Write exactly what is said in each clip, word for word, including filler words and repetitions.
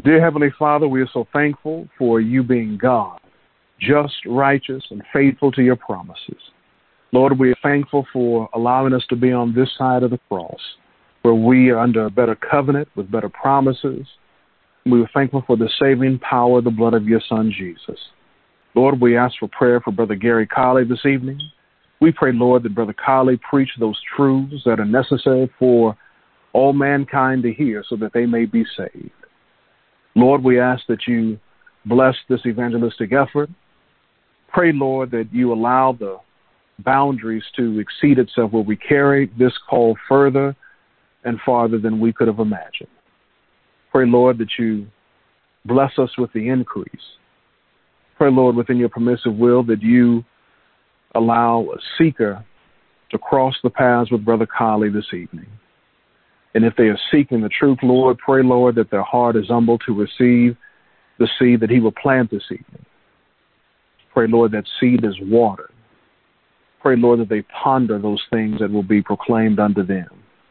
Dear Heavenly Father, we are so thankful for you being God, just, righteous, and faithful to your promises. Lord, we are thankful for allowing us to be on this side of the cross, where we are under a better covenant with better promises. We are thankful for the saving power of the blood of your Son, Jesus. Lord, we ask for prayer for Brother Gary Colley this evening. We pray, Lord, that Brother Colley preach those truths that are necessary for all mankind to hear so that they may be saved. Lord, we ask that you bless this evangelistic effort. Pray, Lord, that you allow the boundaries to exceed itself where we carry this call further and farther than we could have imagined. Pray, Lord, that you bless us with the increase. Pray, Lord, within your permissive will, that you allow a seeker to cross the paths with Brother Colley this evening. And if they are seeking the truth, Lord, pray, Lord, that their heart is humble to receive the seed that he will plant this evening. Pray, Lord, that seed is watered. Pray, Lord, that they ponder those things that will be proclaimed unto them.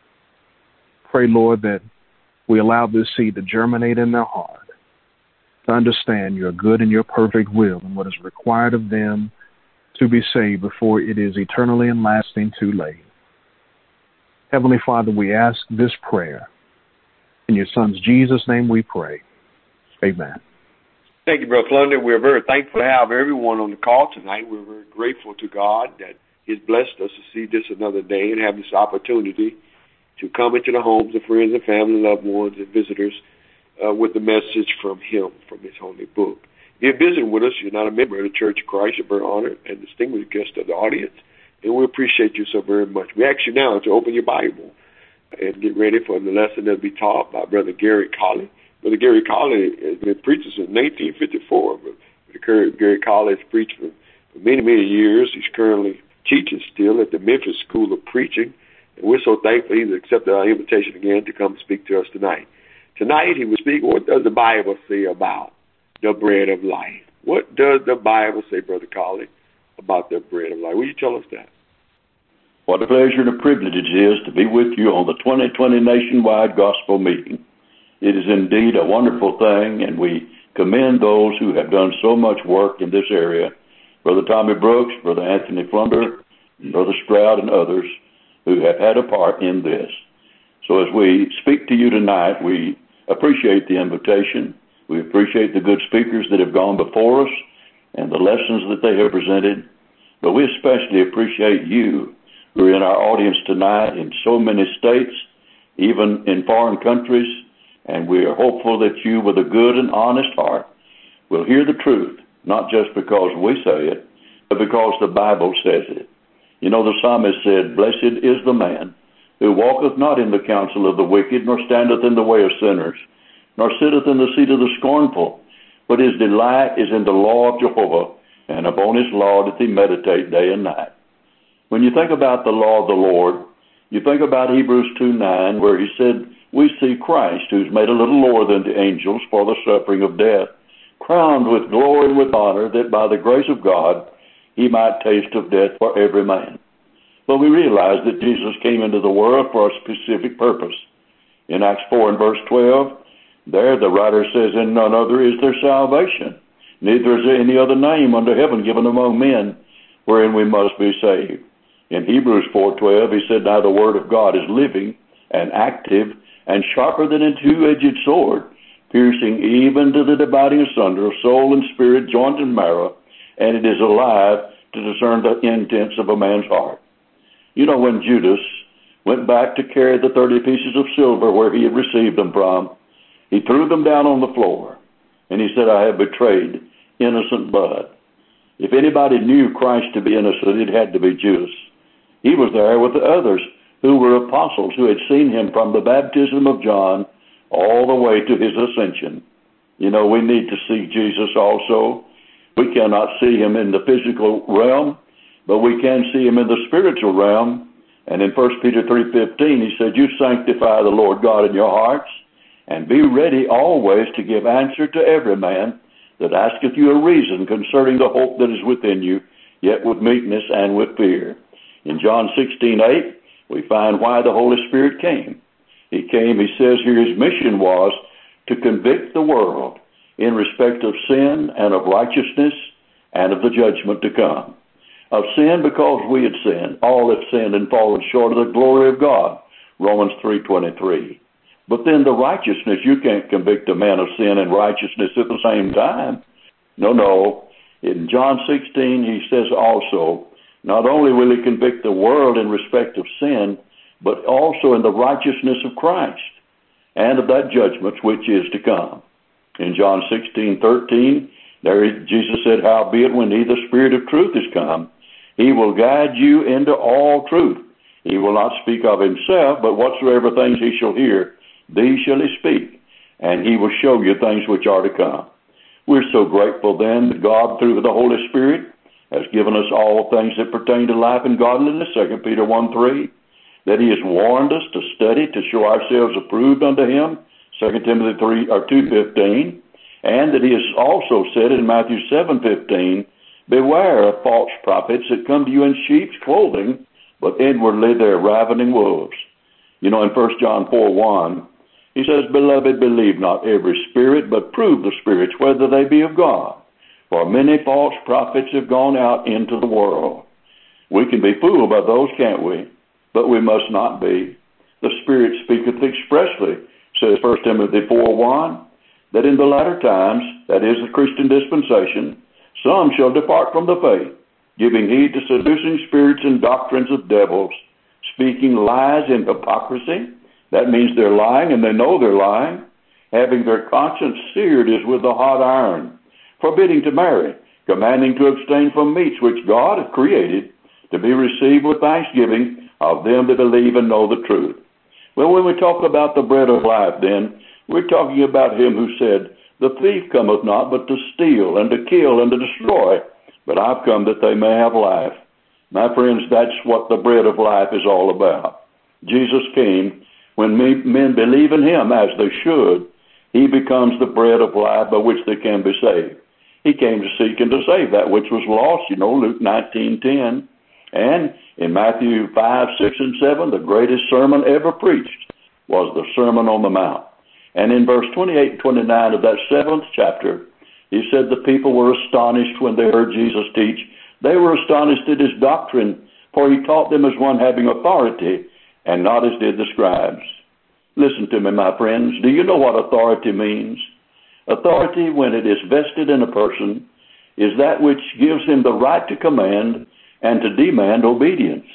Pray, Lord, that we allow this seed to germinate in their heart, to understand your good and your perfect will and what is required of them to be saved before it is eternally and lasting too late. Heavenly Father, we ask this prayer. In your Son's Jesus' name we pray. Amen. Thank you, Brother Clunder. We're very thankful to have everyone on the call tonight. We're very grateful to God that He's blessed us to see this another day and have this opportunity to come into the homes of friends and family, loved ones, and visitors uh, with the message from Him, from His holy book. If you're visiting with us, you're not a member of the Church of Christ, you're very honored and distinguished guest of the audience, and we appreciate you so very much. We ask you now to open your Bible and get ready for the lesson that will be taught by Brother Gary Colley. Brother Gary Colley has been preaching since nineteen fifty-four. Brother Gary Colley has preached for, for many, many years. He's currently teaching still at the Memphis School of Preaching, and we're so thankful he's accepted our invitation again to come speak to us tonight. Tonight he will speak, what does the Bible say about the bread of life? What does the Bible say, Brother Colley, about the bread of life? Will you tell us that? What a pleasure and a privilege it is to be with you on the twenty twenty Nationwide Gospel Meeting. It is indeed a wonderful thing, and we commend those who have done so much work in this area, Brother Tommy Brooks, Brother Anthony Flunder, Brother Stroud, and others who have had a part in this. So as we speak to you tonight, we appreciate the invitation. We appreciate the good speakers that have gone before us and the lessons that they have presented. But we especially appreciate you who are in our audience tonight in so many states, even in foreign countries. And we are hopeful that you, with a good and honest heart, will hear the truth, not just because we say it, but because the Bible says it. You know, the psalmist said, "Blessed is the man who walketh not in the counsel of the wicked, nor standeth in the way of sinners, nor sitteth in the seat of the scornful, but his delight is in the law of Jehovah, and upon his law doth he meditate day and night." When you think about the law of the Lord, you think about Hebrews two nine, where he said, "We see Christ, who's made a little lower than the angels for the suffering of death, crowned with glory and with honor, that by the grace of God he might taste of death for every man." But we realize that Jesus came into the world for a specific purpose. In Acts four and verse twelve, there the writer says, "In none other is there salvation, neither is there any other name under heaven given among men wherein we must be saved." In Hebrews four twelve, he said, "Now the word of God is living and active and sharper than a two-edged sword, piercing even to the dividing asunder of soul and spirit, joint and marrow, and it is alive to discern the intents of a man's heart." You know, when Judas went back to carry the thirty pieces of silver where he had received them from, he threw them down on the floor, and he said, "I have betrayed innocent blood." If anybody knew Christ to be innocent, it had to be Judas. He was there with the others who were apostles, who had seen him from the baptism of John all the way to his ascension. You know, we need to see Jesus also. We cannot see him in the physical realm, but we can see him in the spiritual realm. And in First Peter three fifteen, he said, "You sanctify the Lord God in your hearts, and be ready always to give answer to every man that asketh you a reason concerning the hope that is within you, yet with meekness and with fear." In John sixteen eight, we find why the Holy Spirit came. He came, he says here, his mission was to convict the world in respect of sin and of righteousness and of the judgment to come. Of sin, because we had sinned. All have sinned and fallen short of the glory of God. Romans three twenty-three. But then the righteousness, you can't convict a man of sin and righteousness at the same time. No, no. In John sixteen, he says also, not only will he convict the world in respect of sin, but also in the righteousness of Christ and of that judgment which is to come. In John sixteen thirteen, there Jesus said, howbeit when he, the Spirit of truth, is come, he will guide you into all truth. He will not speak of himself, but whatsoever things he shall hear, these shall he speak, and he will show you things which are to come. We're so grateful then that God, through the Holy Spirit, has given us all things that pertain to life and godliness, Second Peter one three, that he has warned us to study, to show ourselves approved unto him, Second Timothy three or two fifteen, and that he has also said in Matthew seven fifteen, beware of false prophets that come to you in sheep's clothing, but inwardly they're ravening wolves. You know, in First John four one, he says, beloved, believe not every spirit, but prove the spirits whether they be of God. For many false prophets have gone out into the world. We can be fooled by those, can't we? But we must not be. The Spirit speaketh expressly, says First Timothy four one, that in the latter times, that is the Christian dispensation, some shall depart from the faith, giving heed to seducing spirits and doctrines of devils, speaking lies in hypocrisy. That means they're lying and they know they're lying, having their conscience seared as with a hot iron, forbidding to marry, commanding to abstain from meats which God hath created, to be received with thanksgiving of them that believe and know the truth. Well, when we talk about the bread of life, then, we're talking about him who said, the thief cometh not but to steal and to kill and to destroy, but I've come that they may have life. My friends, that's what the bread of life is all about. Jesus came. When men believe in him, as they should, he becomes the bread of life by which they can be saved. He came to seek and to save that which was lost, you know, Luke nineteen ten. And in Matthew five, six, and seven, the greatest sermon ever preached was the Sermon on the Mount. And in verse twenty-eight and twenty-nine of that seventh chapter, he said the people were astonished when they heard Jesus teach. They were astonished at his doctrine, for he taught them as one having authority, and not as did the scribes. Listen to me, my friends. Do you know what authority means? Authority, when it is vested in a person, is that which gives him the right to command and to demand obedience.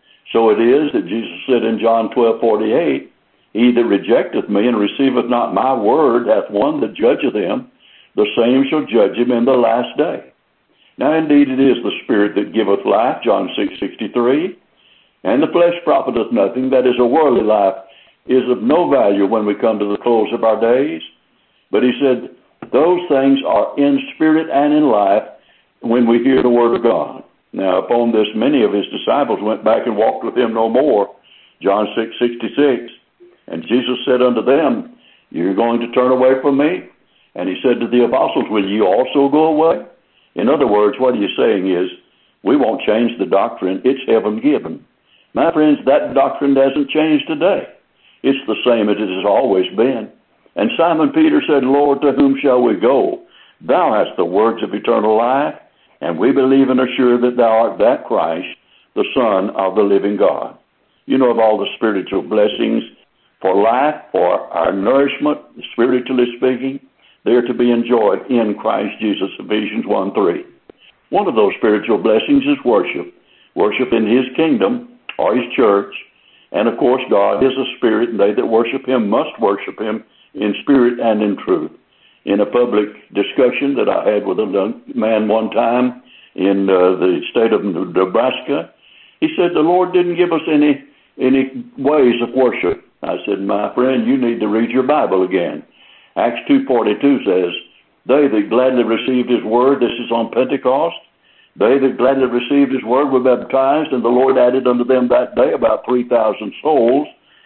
So it is that Jesus said in John twelve forty-eight, he that rejecteth me and receiveth not my word hath one that judgeth him, the same shall judge him in the last day. Now indeed it is the Spirit that giveth life, John six sixty-three, and the flesh profiteth nothing, that is, a worldly life is of no value when we come to the close of our days. But he said, those things are in spirit and in life when we hear the word of God. Now upon this many of his disciples went back and walked with him no more, John six sixty-six. And Jesus said unto them, you're going to turn away from me? And he said to the apostles, will you also go away? In other words, what he is saying is, we won't change the doctrine. It's heaven given. My friends, that doctrine hasn't changed today. It's the same as it has always been. And Simon Peter said, Lord, to whom shall we go? Thou hast the words of eternal life, and we believe and are sure that thou art that Christ, the Son of the living God. You know of all the spiritual blessings for life, for our nourishment, spiritually speaking, they are to be enjoyed in Christ Jesus, Ephesians one three. One of those spiritual blessings is worship. Worship in his kingdom, or his church. And of course, God is a spirit, and they that worship him must worship him in spirit and in truth. In a public discussion that I had with a man one time in uh, the state of Nebraska, he said the Lord didn't give us any any ways of worship. I said, my friend, you need to read your Bible again. Acts two forty-two says, they that gladly received his word, this is on Pentecost, they that gladly received his word were baptized, and the Lord added unto them that day about three thousand souls,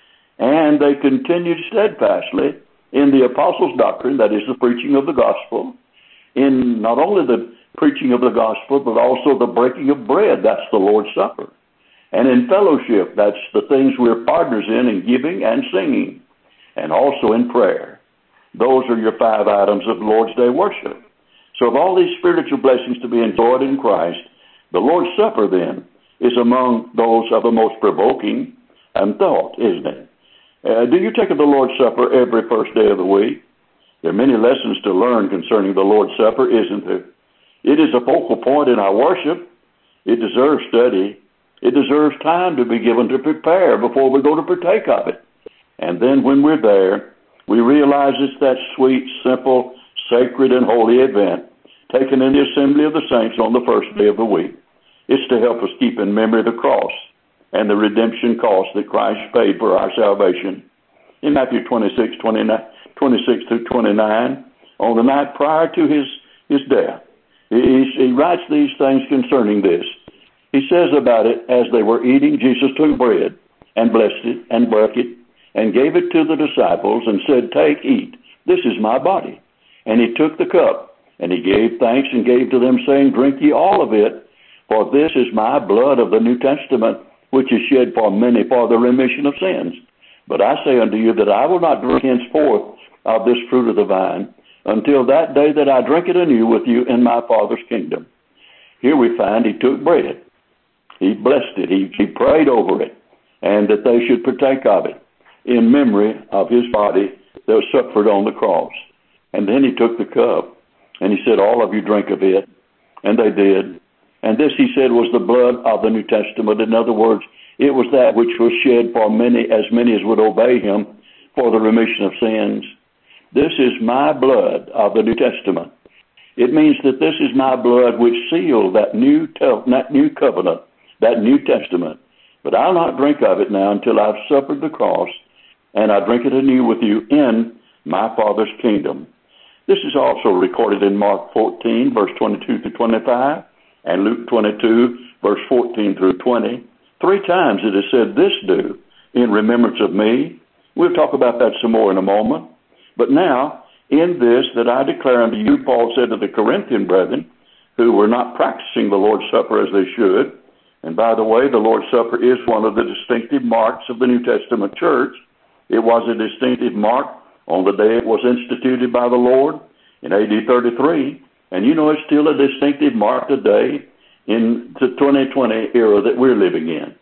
and they continued steadfastly in the apostles' doctrine, that is the preaching of the gospel, in not only the preaching of the gospel, but also the breaking of bread, that's the Lord's Supper, and in fellowship, that's the things we're partners in, in giving and singing, and also in prayer. Those are your five items of Lord's Day worship. So of all these spiritual blessings to be enjoyed in Christ, the Lord's Supper then is among those of the most provoking um, thought, isn't it? Uh, do you take the Lord's Supper every first day of the week? There are many lessons to learn concerning the Lord's Supper, isn't there? It is a focal point in our worship. It deserves study. It deserves time to be given to prepare before we go to partake of it. And then when we're there, we realize it's that sweet, simple, sacred, and holy event taken in the assembly of the saints on the first day of the week. It's to help us keep in memory the cross and the redemption cost that Christ paid for our salvation. In Matthew twenty-six, twenty-nine, twenty-six through twenty-nine, on the night prior to his, his death, he, he writes these things concerning this. He says about it, as they were eating, Jesus took bread and blessed it and broke it and gave it to the disciples and said, "Take, eat, this is my body." And he took the cup and he gave thanks and gave to them, saying, "Drink ye all of it, for this is my blood of the New Testament, which is shed for many for the remission of sins. But I say unto you that I will not drink henceforth of this fruit of the vine until that day that I drink it anew with you in my Father's kingdom." Here we find he took bread. He blessed it. He, he prayed over it, and that they should partake of it in memory of his body that was suffered on the cross. And then he took the cup, and he said, "All of you drink of it." And they did. And this, he said, was the blood of the New Testament. In other words, it was that which was shed for many, as many as would obey him, for the remission of sins. This is my blood of the New Testament. It means that this is my blood which sealed that new, te- that new covenant, that New Testament. But I'll not drink of it now until I've suffered the cross, and I drink it anew with you in my Father's kingdom. This is also recorded in Mark fourteen, verse twenty-two through twenty-five, and Luke twenty-two, verse fourteen through twenty. Three times it is said, "This do in remembrance of me." We'll talk about that some more in a moment. But now, in this that I declare unto you, Paul said to the Corinthian brethren, who were not practicing the Lord's Supper as they should. And by the way, the Lord's Supper is one of the distinctive marks of the New Testament church. It was a distinctive mark on the day it was instituted by the Lord in A D thirty-three. And you know, it's still a distinctive mark today in the twenty twenty era that we're living in.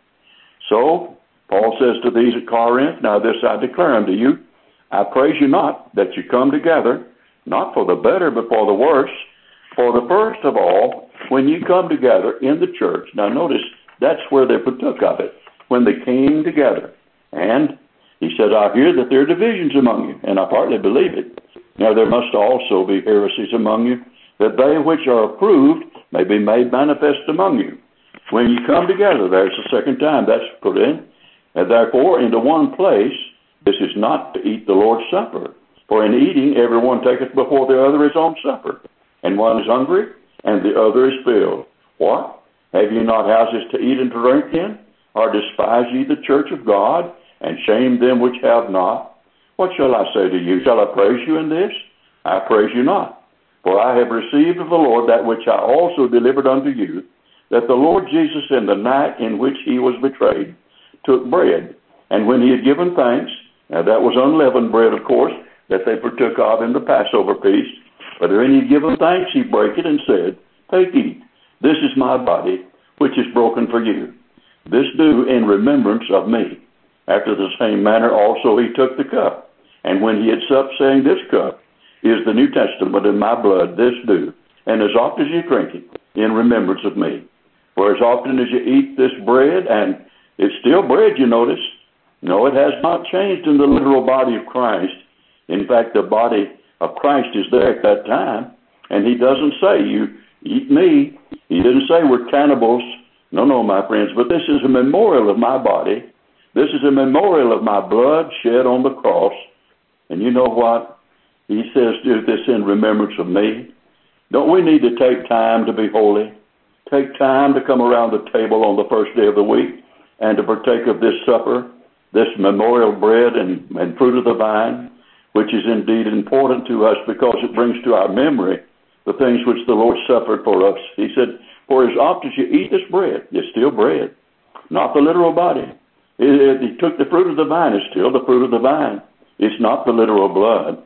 So, Paul says to these at Corinth, "Now this I declare unto you, I praise you not that you come together, not for the better, but for the worse. For the first of all, when you come together in the church," now notice, that's where they partook of it, when they came together. And he said, "I hear that there are divisions among you," and I partly believe it. "Now there must also be heresies among you, that they which are approved may be made manifest among you." When you come together, there's the second time that's put in. "And therefore into one place, this is not to eat the Lord's Supper. For in eating everyone taketh before the other his own supper. And one is hungry, and the other is filled. What? Have ye not houses to eat and to drink in? Or despise ye the church of God, and shame them which have not? What shall I say to you? Shall I praise you in this? I praise you not. For I have received of the Lord that which I also delivered unto you, that the Lord Jesus in the night in which he was betrayed took bread, and when he had given thanks," now that was unleavened bread, of course, that they partook of in the Passover feast, "but when he had given thanks, he brake it and said, Take, eat, this is my body, which is broken for you. This do in remembrance of me. After the same manner also he took the cup, and when he had supped, saying, This cup is the New Testament in my blood, this do, and as often as you drink it, in remembrance of me. For as often as you eat this bread," and it's still bread, you notice. No, it has not changed in the literal body of Christ. In fact, the body of Christ is there at that time, and he doesn't say, "You eat me." He didn't say we're cannibals. No, no, my friends, but this is a memorial of my body. This is a memorial of my blood shed on the cross. And you know what? He says, "Do this in remembrance of me." Don't we need to take time to be holy? Take time to come around the table on the first day of the week and to partake of this supper, this memorial bread and, and fruit of the vine, which is indeed important to us because it brings to our memory the things which the Lord suffered for us. He said, "For as often as you eat this bread," it's still bread, not the literal body. It, it, he took the fruit of the vine, it's still the fruit of the vine. It's not the literal blood.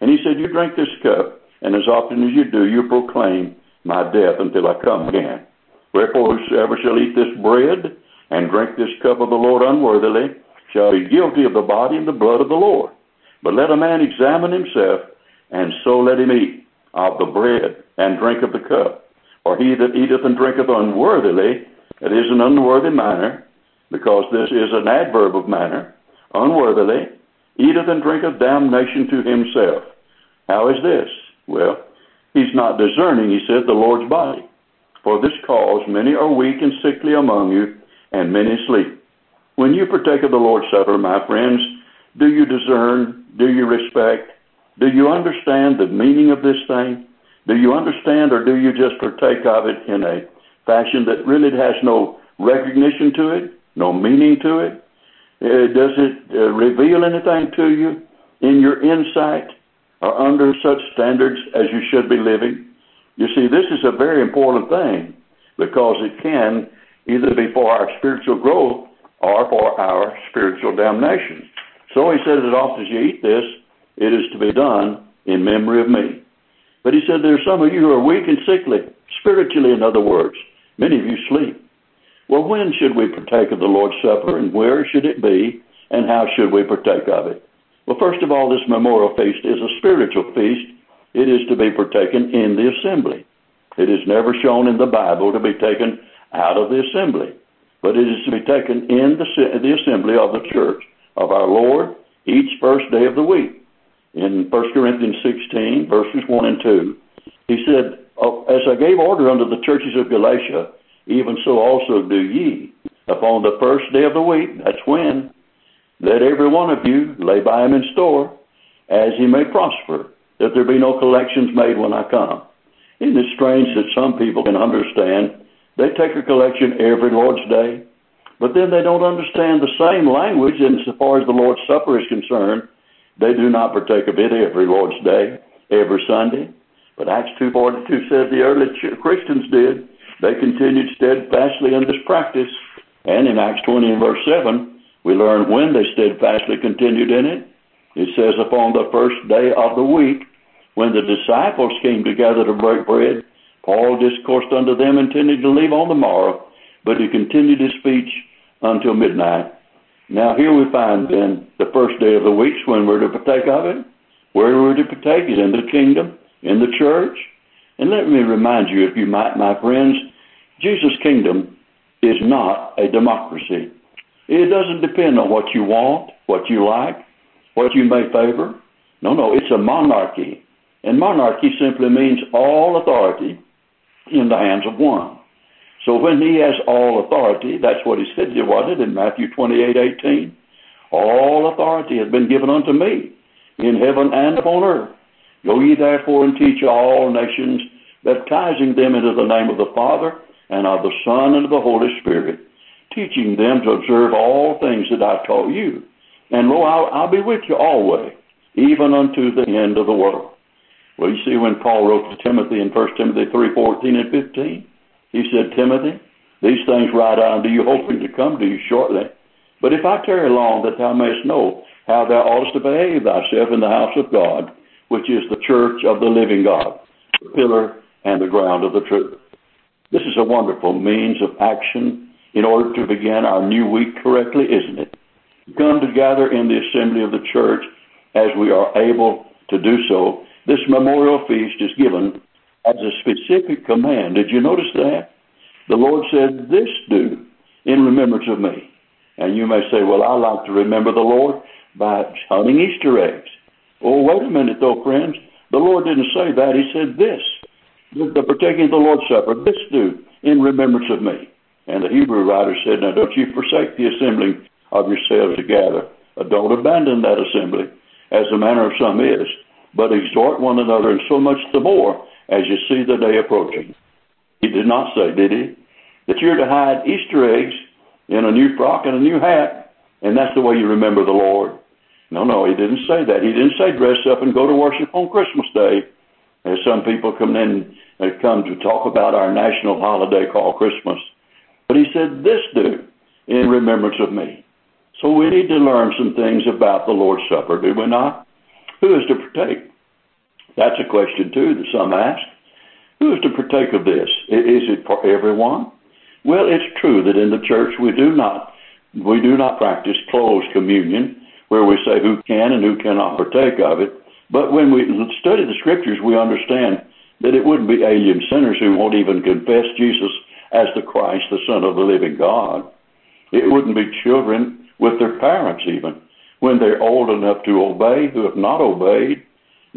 And he said, you drink this cup, and as often as you do, you proclaim my death until I come again. Wherefore whosoever shall eat this bread and drink this cup of the Lord unworthily shall be guilty of the body and the blood of the Lord. But let a man examine himself, and so let him eat of the bread and drink of the cup. For he that eateth and drinketh unworthily, it is an unworthy manner, because this is an adverb of manner, unworthily, eateth and drinketh damnation to himself. How is this? Well, he's not discerning, he said, the Lord's body. For this cause many are weak and sickly among you, and many sleep. When you partake of the Lord's Supper, my friends, do you discern? Do you respect? Do you understand the meaning of this thing? Do you understand, or do you just partake of it in a fashion that really has no recognition to it, no meaning to it? Uh, does it uh, reveal anything to you in your insight, or under such standards as you should be living? You see, this is a very important thing, because it can either be for our spiritual growth or for our spiritual damnation. So he said, as often as you eat this, it is to be done in memory of me. But he said, there are some of you who are weak and sickly, spiritually, in other words. Many of you sleep. Well, when should we partake of the Lord's Supper, and where should it be, and how should we partake of it? Well, first of all, this memorial feast is a spiritual feast. It is to be partaken in the assembly. It is never shown in the Bible to be taken out of the assembly, but it is to be taken in the, the assembly of the church of our Lord each first day of the week. In First Corinthians sixteen, verses one and two, he said, oh, as I gave order unto the churches of Galatia, even so also do ye. Upon the first day of the week, that's when, let every one of you lay by him in store, as he may prosper, that there be no collections made when I come. Isn't it strange that some people can understand? They take a collection every Lord's Day, but then they don't understand the same language, and so far as the Lord's Supper is concerned, they do not partake of it every Lord's Day, every Sunday. But Acts two forty-two said the early Christians did. They continued steadfastly in this practice. And in Acts twenty and verse seven, we learn when they steadfastly continued in it. It says, upon the first day of the week, when the disciples came together to break bread, Paul discoursed unto them, intending to leave on the morrow, but he continued his speech until midnight. Now here we find then the first day of the week when we're to partake of it. Where we're to partake it? In the kingdom, in the church. And let me remind you, if you might, my friends, Jesus' kingdom is not a democracy. It doesn't depend on what you want, what you like, what you may favor. No, no, it's a monarchy. And monarchy simply means all authority in the hands of one. So when he has all authority, that's what he said, wasn't it, in Matthew twenty-eight eighteen? All authority has been given unto me in heaven and upon earth. Go ye therefore and teach all nations, baptizing them into the name of the Father and of the Son and of the Holy Spirit, teaching them to observe all things that I've taught you. And lo, I'll, I'll be with you always, even unto the end of the world. Well, you see, when Paul wrote to Timothy in First Timothy three fourteen and fifteen, he said, Timothy, these things write I unto you, hoping to come to you shortly. But if I tarry long, that thou mayest know how thou oughtest to behave thyself in the house of God, which is the church of the living God, the pillar and the ground of the truth. This is a wonderful means of action in order to begin our new week correctly, isn't it? We come together in the assembly of the church as we are able to do so. This memorial feast is given as a specific command. Did you notice that? The Lord said, this do in remembrance of me. And you may say, well, I like to remember the Lord by hunting Easter eggs. Oh, wait a minute, though, friends. The Lord didn't say that. He said this. The partaking of the Lord's Supper, this do in remembrance of me. And the Hebrew writer said, now don't you forsake the assembling of yourselves together. Don't abandon that assembly, as the manner of some is, but exhort one another, and so much the more as you see the day approaching. He did not say, did he, that you're to hide Easter eggs in a new frock and a new hat, and that's the way you remember the Lord. No, no, he didn't say that. He didn't say dress up and go to worship on Christmas Day, as some people come in and come to talk about our national holiday called Christmas. But he said, this do in remembrance of me. So we need to learn some things about the Lord's Supper, do we not? Who is to partake? That's a question, too, that some ask. Who is to partake of this? Is it for everyone? Well, it's true that in the church we do not we do not practice closed communion, where we say who can and who cannot partake of it. But when we study the Scriptures, we understand that it wouldn't be alien sinners who won't even confess Jesus as the Christ, the Son of the living God. It wouldn't be children with their parents even, when they're old enough to obey, who have not obeyed.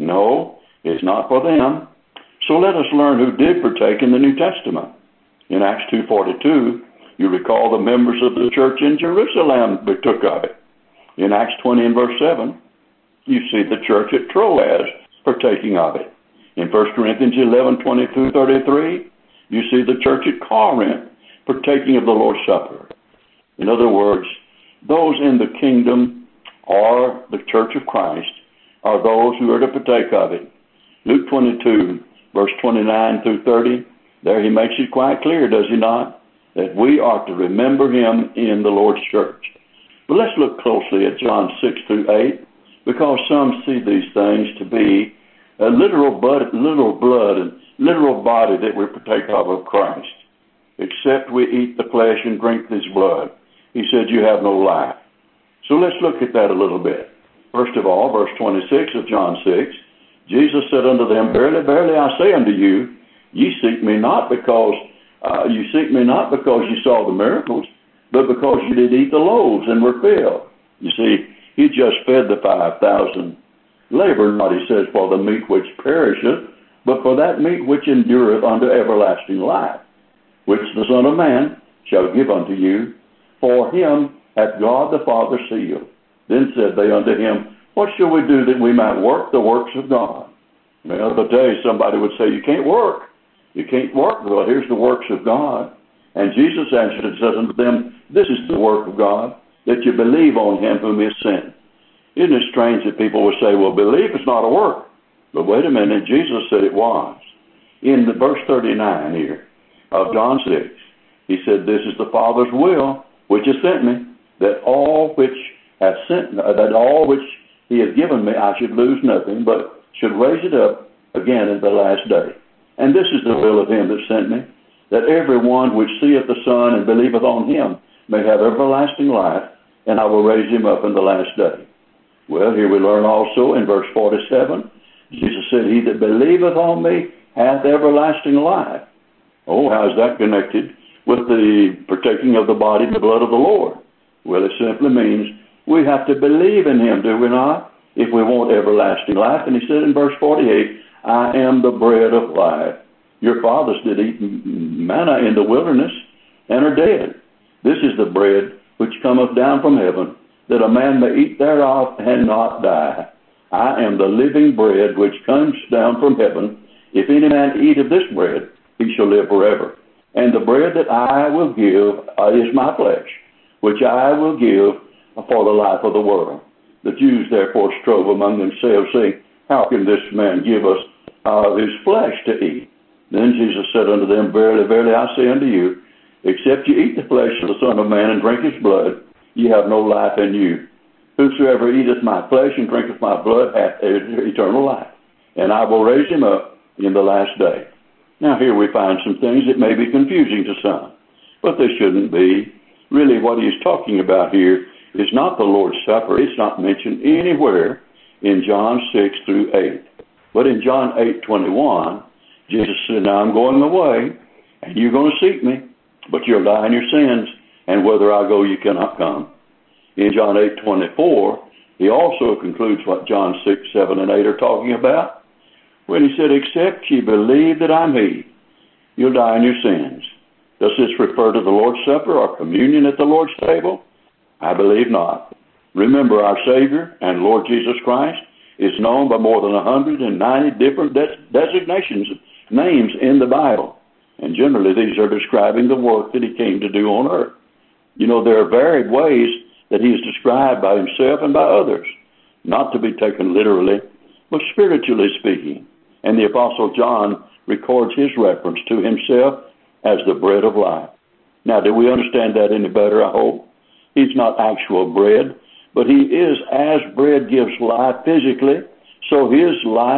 No, it's not for them. So let us learn who did partake in the New Testament. In Acts two forty-two, you recall the members of the church in Jerusalem partook of it. In Acts twenty and verse seven, you see the church at Troas partaking of it. In First Corinthians eleven twenty through thirty-three, you see the church at Corinth partaking of the Lord's Supper. In other words, those in the kingdom or the church of Christ are those who are to partake of it. Luke twenty-two, verse twenty-nine through thirty, there he makes it quite clear, does he not, that we are to remember him in the Lord's church. But let's look closely at John six through eight, because some see these things to be a literal blood, literal blood and literal body that we partake of of Christ. Except we eat the flesh and drink his blood, he said, you have no life. So let's look at that a little bit. First of all, verse twenty-six of John six, Jesus said unto them, Verily, verily, I say unto you, ye seek me not because uh, you seek me not because you saw the miracles, but because you did eat the loaves and were filled. You see, he just fed the five thousand. Labor not, he says, for the meat which perisheth, but for that meat which endureth unto everlasting life, which the Son of Man shall give unto you. For him hath God the Father sealed. Then said they unto him, What shall we do that we might work the works of God? Well, today somebody would say, you can't work. You can't work. Well, here's the works of God. And Jesus answered and said unto them, This is the work of God, that you believe on him whom he has sent. Isn't it strange that people would say, well, belief is not a work. But wait a minute, Jesus said it was. In the verse thirty-nine here of John six, he said, This is the Father's will, which has sent me, that all which hath sent me, that all which he has given me, I should lose nothing, but should raise it up again in the last day. And this is the will of him that sent me, that every one which seeth the Son and believeth on him may have everlasting life, and I will raise him up in the last day. Well, here we learn also in verse forty-seven, Jesus said, He that believeth on me hath everlasting life. Oh, how is that connected with the partaking of the body and the blood of the Lord? Well, it simply means we have to believe in him, do we not, if we want everlasting life. And he said in verse forty-eight, I am the bread of life. Your fathers did eat manna in the wilderness and are dead. This is the bread which cometh down from heaven, that a man may eat thereof and not die. I am the living bread which comes down from heaven. If any man eat of this bread, he shall live forever. And the bread that I will give uh, is my flesh, which I will give for the life of the world. The Jews therefore strove among themselves, saying, How can this man give us uh, his flesh to eat? Then Jesus said unto them, Verily, verily, I say unto you, except you eat the flesh of the Son of Man and drink his blood, ye have no life in you. Whosoever eateth my flesh and drinketh my blood hath eternal life, and I will raise him up in the last day. Now here we find some things that may be confusing to some, but they shouldn't be. Really what he's talking about here is not the Lord's Supper. It's not mentioned anywhere in John six through eight. But in John eight twenty-one, Jesus said, Now I'm going away, and you're going to seek me, but you'll die in your sins, and whither I go you cannot come. In John eight twenty-four, he also concludes what John six, seven, and eight are talking about, when he said, Except ye believe that I'm he, you'll die in your sins. Does this refer to the Lord's Supper or communion at the Lord's table? I believe not. Remember, our Savior and Lord Jesus Christ is known by more than one hundred ninety different de- designations, names in the Bible. And generally these are describing the work that he came to do on earth. You know, there are varied ways that he is described by himself and by others, not to be taken literally, but spiritually speaking. And the Apostle John records his reference to himself as the bread of life. Now, do we understand that any better, I hope? He's not actual bread, but he is, as bread gives life physically, so his life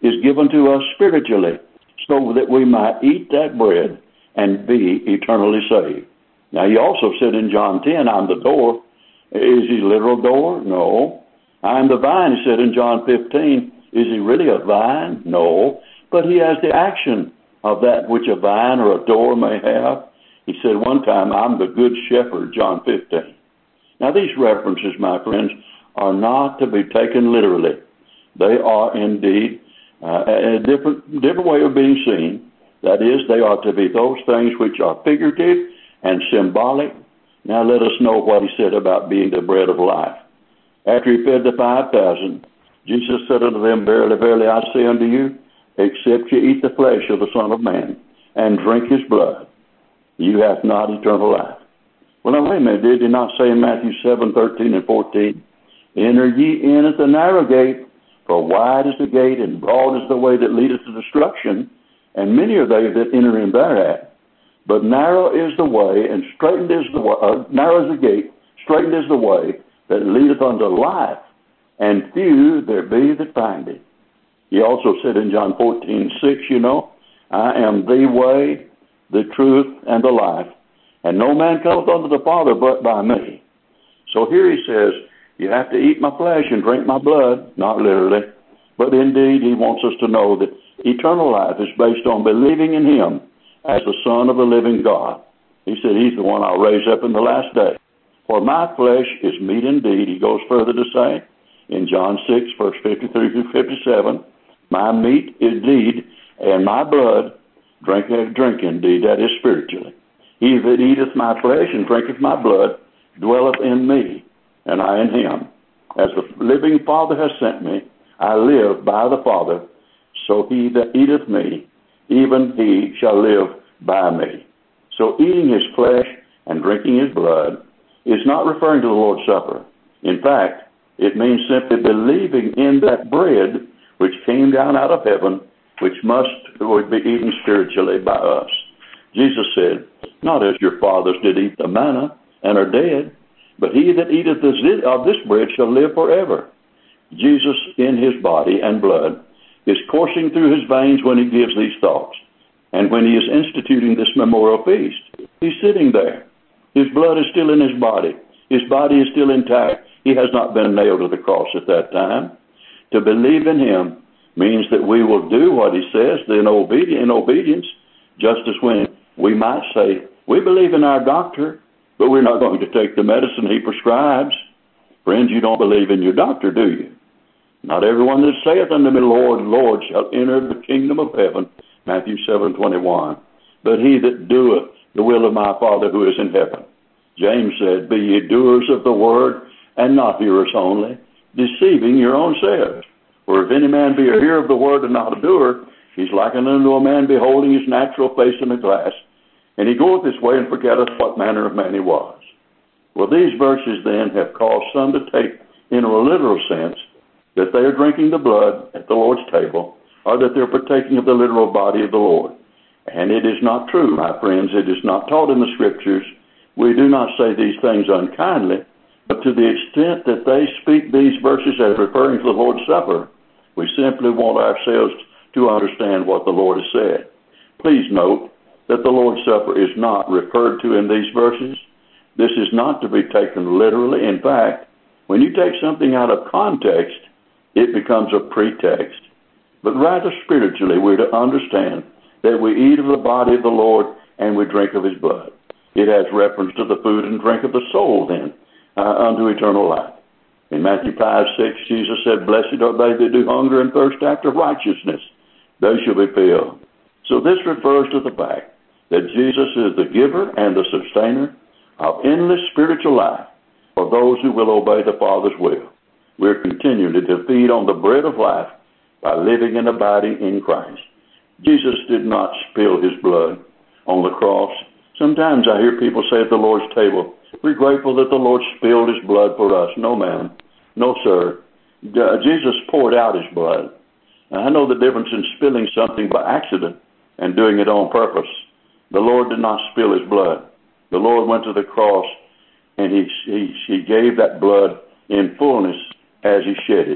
is given to us spiritually so that we might eat that bread and be eternally saved. Now, he also said in John ten, I'm the door. Is he literal door? No. I am the vine, he said in John fifteen. Is he really a vine? No. But he has the action of that which a vine or a door may have. He said one time, I'm the good shepherd, John fifteen. Now, these references, my friends, are not to be taken literally. They are indeed uh, a different, different way of being seen. That is, they are to be those things which are figurative and symbolic. Now let us know what he said about being the bread of life. After he fed the five thousand, Jesus said unto them, Verily, verily, I say unto you, except you eat the flesh of the Son of Man and drink his blood, you have not eternal life. Well, now wait a minute, did he not say in Matthew seven, thirteen and fourteen, Enter ye in at the narrow gate, for wide is the gate and broad is the way that leadeth to destruction, and many are they that enter in thereat. But narrow is the way, and straitened is the way, uh, narrow is the gate, straitened is the way that leadeth unto life, and few there be that find it. He also said in John fourteen, six, you know, I am the way, the truth, and the life, and no man cometh unto the Father but by me. So here he says, you have to eat my flesh and drink my blood, not literally, but indeed he wants us to know that eternal life is based on believing in him as the Son of the living God. He said he's the one I'll raise up in the last day. For my flesh is meat indeed, he goes further to say in John six, verse fifty-three through fifty-seven, my meat indeed, and my blood drink, drink indeed, that is spiritually. He that eateth my flesh and drinketh my blood dwelleth in me, and I in him. As the living Father has sent me, I live by the Father, so he that eateth me, even he shall live by me. So eating his flesh and drinking his blood is not referring to the Lord's Supper. In fact, it means simply believing in that bread which came down out of heaven, which must would be eaten spiritually by us. Jesus said, not as your fathers did eat the manna and are dead, but he that eateth this, of this bread shall live forever. Jesus in his body and blood is coursing through his veins when he gives these thoughts. And when he is instituting this memorial feast, he's sitting there. His blood is still in his body. His body is still intact. He has not been nailed to the cross at that time. To believe in him means that we will do what he says in obedience, just as when we might say, we believe in our doctor, but we're not going to take the medicine he prescribes. Friends, you don't believe in your doctor, do you? Not everyone that saith unto me, Lord, Lord, shall enter the kingdom of heaven, Matthew seven twenty-one. But he that doeth the will of my Father who is in heaven. James said, be ye doers of the word, and not hearers only, deceiving your own selves. For if any man be a hearer of the word and not a doer, he's likened unto a man beholding his natural face in a glass, and he goeth this way and forgetteth what manner of man he was. Well, these verses then have caused some to take, in a literal sense, that they are drinking the blood at the Lord's table, or that they're partaking of the literal body of the Lord. And it is not true, my friends. It is not taught in the Scriptures. We do not say these things unkindly, but to the extent that they speak these verses as referring to the Lord's Supper, we simply want ourselves to understand what the Lord has said. Please note that the Lord's Supper is not referred to in these verses. This is not to be taken literally. In fact, when you take something out of context, it becomes a pretext. But rather spiritually, we're to understand that we eat of the body of the Lord and we drink of his blood. It has reference to the food and drink of the soul then, uh, unto eternal life. In Matthew five, six, Jesus said, blessed are they that do hunger and thirst after righteousness. They shall be filled. So this refers to the fact that Jesus is the giver and the sustainer of endless spiritual life for those who will obey the Father's will. We're continuing to feed on the bread of life by living and abiding in Christ. Jesus did not spill his blood on the cross. Sometimes I hear people say at the Lord's table, we're grateful that the Lord spilled his blood for us. No, ma'am. No, sir. Jesus poured out his blood. Now, I know the difference in spilling something by accident and doing it on purpose. The Lord did not spill his blood. The Lord went to the cross and he, he, he gave that blood in fullness as he shed it.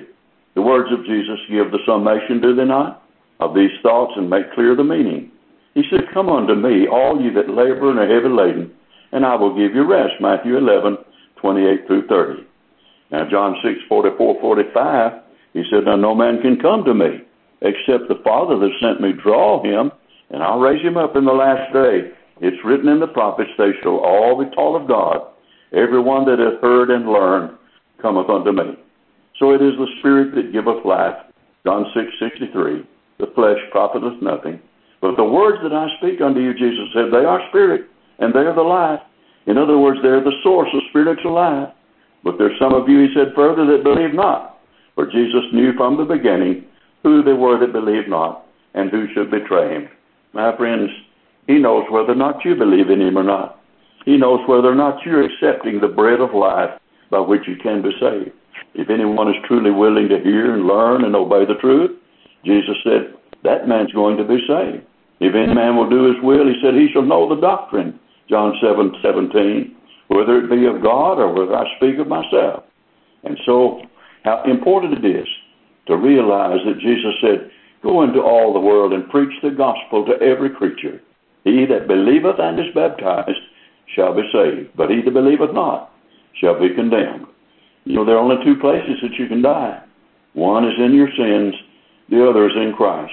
The words of Jesus give the summation, do they not, of these thoughts and make clear the meaning. He said, come unto me, all ye that labor and are heavy laden, and I will give you rest. Matthew eleven, twenty-eight through thirty. Now, John six, forty-four, forty-five, he said, now no man can come to me, except the Father that sent me draw him, and I'll raise him up in the last day. It's written in the prophets, they shall all be taught of God. Every one that hath heard and learned cometh unto me. So it is the Spirit that giveth life. John six, sixty-three. The flesh profiteth nothing. But the words that I speak unto you, Jesus said, they are spirit, and they are the life. In other words, they're the source of spiritual life. But there's some of you, he said further, that believe not. For Jesus knew from the beginning who they were that believed not, and who should betray him. My friends, he knows whether or not you believe in him or not. He knows whether or not you're accepting the bread of life by which you can be saved. If anyone is truly willing to hear and learn and obey the truth, Jesus said, that man's going to be saved. If any man will do his will, he said, he shall know the doctrine. John seven, seventeen, whether it be of God or whether I speak of myself. And so, how important it is to realize that Jesus said, go into all the world and preach the gospel to every creature. He that believeth and is baptized shall be saved, but he that believeth not shall be condemned. You know, there are only two places that you can die. One is in your sins, the other is in Christ.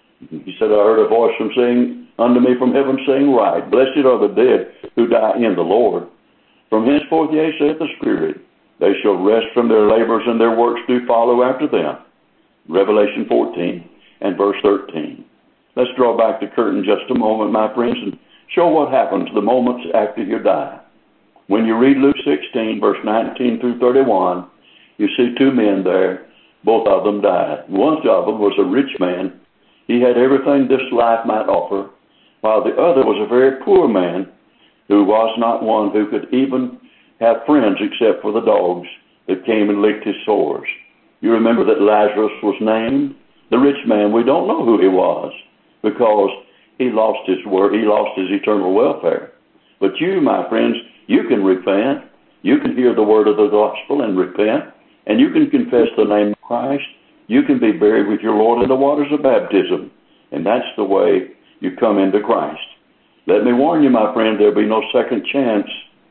He said, I heard a voice from saying unto me from heaven, saying, right, blessed are the dead who die in the Lord. From henceforth, yea, saith the Spirit, they shall rest from their labors, and their works do follow after them. Revelation fourteen and verse thirteen. Let's draw back the curtain just a moment, my friends, and show what happens the moments after you die. When you read Luke sixteen, verse nineteen through thirty-one, you see two men there. Both of them died. One of them was a rich man. He had everything this life might offer, while the other was a very poor man who was not one who could even have friends except for the dogs that came and licked his sores. You remember that Lazarus was named? The rich man, we don't know who he was because he lost his word, he lost his eternal welfare. But you, my friends, you can repent. You can hear the word of the gospel and repent, and you can confess the name of Christ. You can be buried with your Lord in the waters of baptism, and that's the way you come into Christ. Let me warn you, my friend, there'll be no second chance,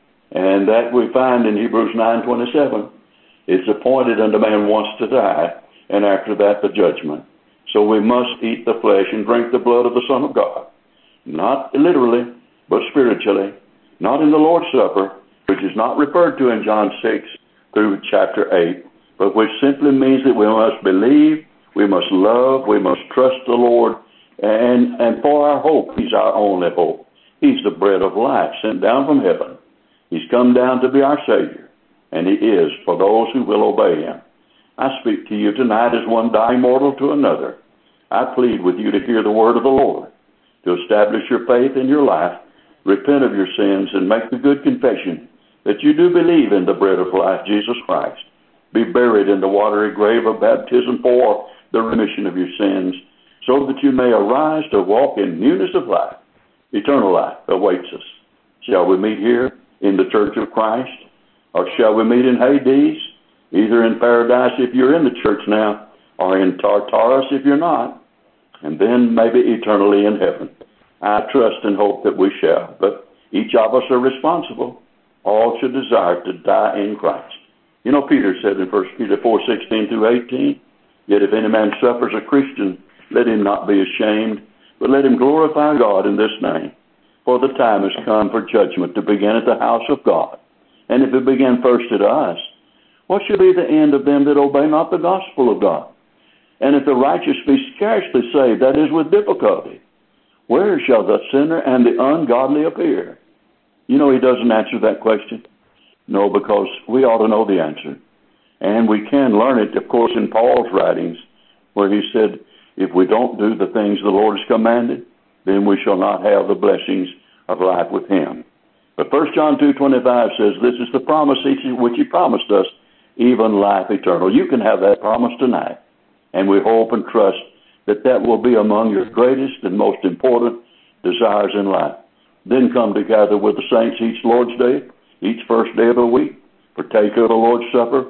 and that we find in Hebrews nine twenty-seven. It's appointed unto man once to die, and after that the judgment. So we must eat the flesh and drink the blood of the Son of God, not literally, but spiritually, not in the Lord's Supper, which is not referred to in John six through chapter eight, but which simply means that we must believe, we must love, we must trust the Lord, and, and for our hope, He's our only hope. He's the bread of life sent down from heaven. He's come down to be our Savior, and He is for those who will obey Him. I speak to you tonight as one dying mortal to another. I plead with you to hear the word of the Lord, to establish your faith in your life, repent of your sins, and make the good confession that you do believe in the bread of life, Jesus Christ. Be buried in the watery grave of baptism for the remission of your sins, so that you may arise to walk in newness of life. Eternal life awaits us. Shall we meet here in the church of Christ, or shall we meet in Hades, either in paradise if you're in the church now, or in Tartarus if you're not, and then maybe eternally in heaven? I trust and hope that we shall, but each of us are responsible. All should desire to die in Christ. You know, Peter said in First Peter four, sixteen through eighteen, yet if any man suffers a Christian, let him not be ashamed, but let him glorify God in this name. For the time has come for judgment to begin at the house of God. And if it begin first at us, what shall be the end of them that obey not the gospel of God? And if the righteous be scarcely saved, that is with difficulty, where shall the sinner and the ungodly appear? You know, he doesn't answer that question. No, because we ought to know the answer. And we can learn it, of course, in Paul's writings, where he said, if we don't do the things the Lord has commanded, then we shall not have the blessings of life with Him. But First John two twenty-five says, this is the promise which He promised us, even life eternal. You can have that promise tonight. And we hope and trust that that will be among your greatest and most important desires in life. Then come together with the saints each Lord's Day, each first day of the week, partake of the Lord's Supper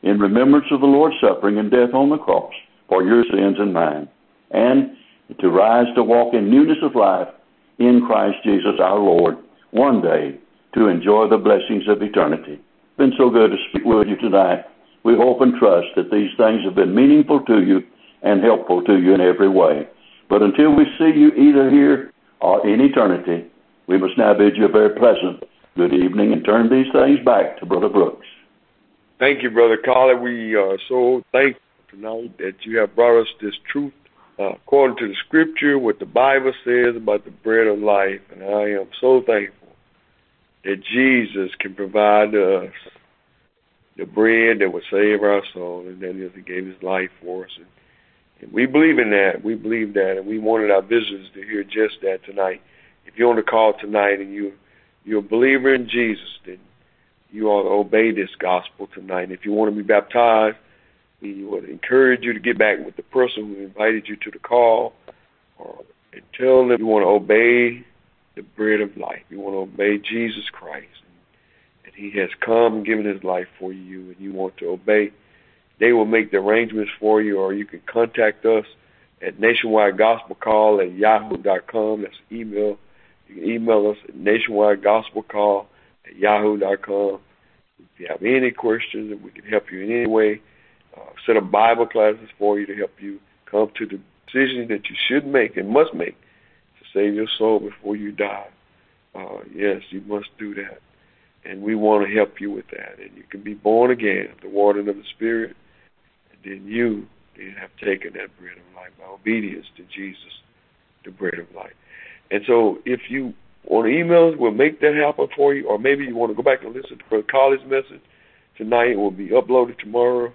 in remembrance of the Lord's suffering and death on the cross for your sins and mine, and to rise to walk in newness of life in Christ Jesus our Lord, one day to enjoy the blessings of eternity. It's been so good to speak with you tonight. We hope and trust that these things have been meaningful to you and helpful to you in every way. But until we see you either here or in eternity, we must now bid you a very pleasant good evening and turn these things back to Brother Brooks. Thank you, Brother Carly. We are so thankful tonight that you have brought us this truth uh, according to the Scripture, what the Bible says about the bread of life. And I am so thankful that Jesus can provide us the bread that will save our soul, and that is He gave His life for us. And, and we believe in that. We believe that, and we wanted our visitors to hear just that tonight. If you're on the call tonight and you, you're a believer in Jesus, then you ought to obey this gospel tonight. If you want to be baptized, we would encourage you to get back with the person who invited you to the call, or and tell them you want to obey the bread of life. You want to obey Jesus Christ, and He has come and given His life for you, and you want to obey. They will make the arrangements for you, or you can contact us at nationwide gospel call at yahoo dot com. That's email. You can email us at nationwide gospel call at yahoo dot com. If you have any questions, and we can help you in any way, uh, set up Bible classes for you to help you come to the decision that you should make and must make to save your soul before you die. Uh, yes, you must do that. And we want to help you with that. And you can be born again, the watering of the Spirit, and then you then have taken that bread of life by obedience to Jesus, the bread of life. And so if you want to email us, we'll make that happen for you. Or maybe you want to go back and listen to Brother Carly's message tonight. It will be uploaded tomorrow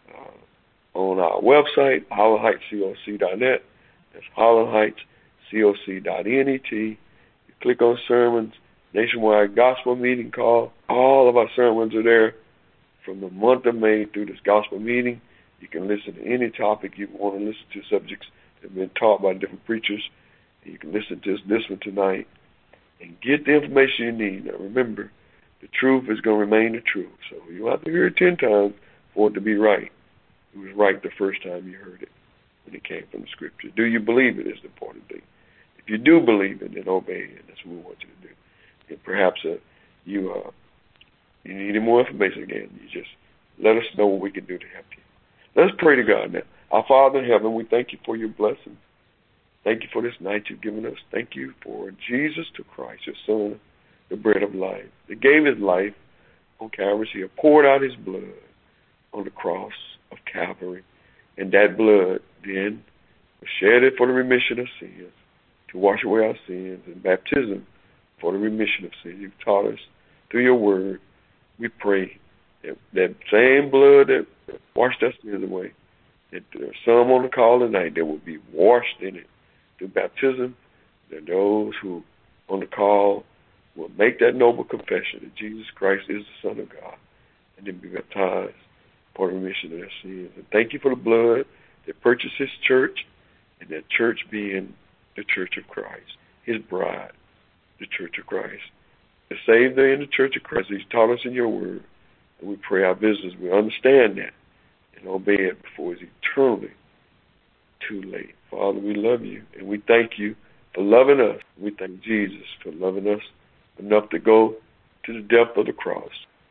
uh, on our website, Holland Heights C O C dot net. That's Holland Heights C O C dot net. You click on sermons, Nationwide Gospel Meeting Call. All of our sermons are there from the month of May through this gospel meeting. You can listen to any topic you want to listen to, subjects that have been taught by different preachers. You can listen to this one tonight and get the information you need. Now remember, the truth is going to remain the truth. So you don't have to hear it ten times for it to be right. It was right the first time you heard it when it came from the Scripture. Do you believe it is the important thing? If you do believe it, then obey it. That's what we want you to do. And perhaps uh, you uh, you need any more information again, you just let us know what we can do to help you. Let's pray to God now. Our Father in heaven, we thank you for your blessing. Thank you for this night you've given us. Thank you for Jesus the Christ, your Son, the bread of life, that gave His life on Calvary. He poured out His blood on the cross of Calvary. And that blood then was shed for the remission of sins, to wash away our sins, and baptism for the remission of sins. You've taught us through your word. We pray that that same blood that washed our sins away, that there's some on the call tonight that will be washed in it through baptism, that those who on the call will make that noble confession that Jesus Christ is the Son of God, and then be baptized for the remission of their sins. And thank you for the blood that purchased His church, and that church being the church of Christ, His bride, the church of Christ. The saved are in the church of Christ. He's taught us in your word. And we pray our business will understand that and obey it before it's eternally too late. Father, we love you, and we thank you for loving us. We thank Jesus for loving us enough to go to the depth of the cross,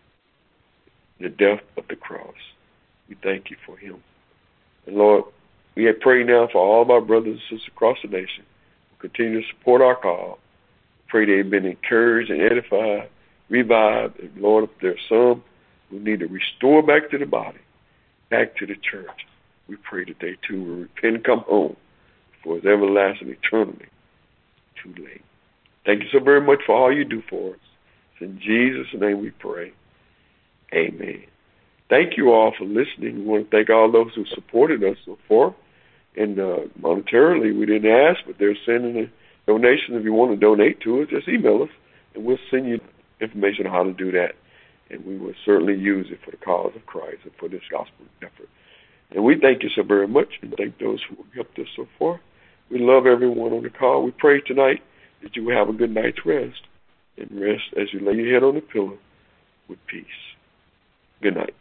the depth of the cross. We thank you for Him. And Lord, we pray now for all of our brothers and sisters across the nation who continue to support our call. Pray they've been encouraged and edified, revived. And Lord, if there's some who need to restore back to the body, back to the church, we pray that they too will repent and come home before it's everlasting eternally too late. Thank you so very much for all you do for us. It's in Jesus' name we pray. Amen. Thank you all for listening. We want to thank all those who supported us so far. And uh, monetarily, we didn't ask, but they're sending a donation. If you want to donate to us, just email us, and we'll send you information on how to do that. And we will certainly use it for the cause of Christ and for this gospel effort. And we thank you so very much, and thank those who have helped us so far. We love everyone on the call. We pray tonight that you will have a good night's rest, and rest as you lay your head on the pillow with peace. Good night.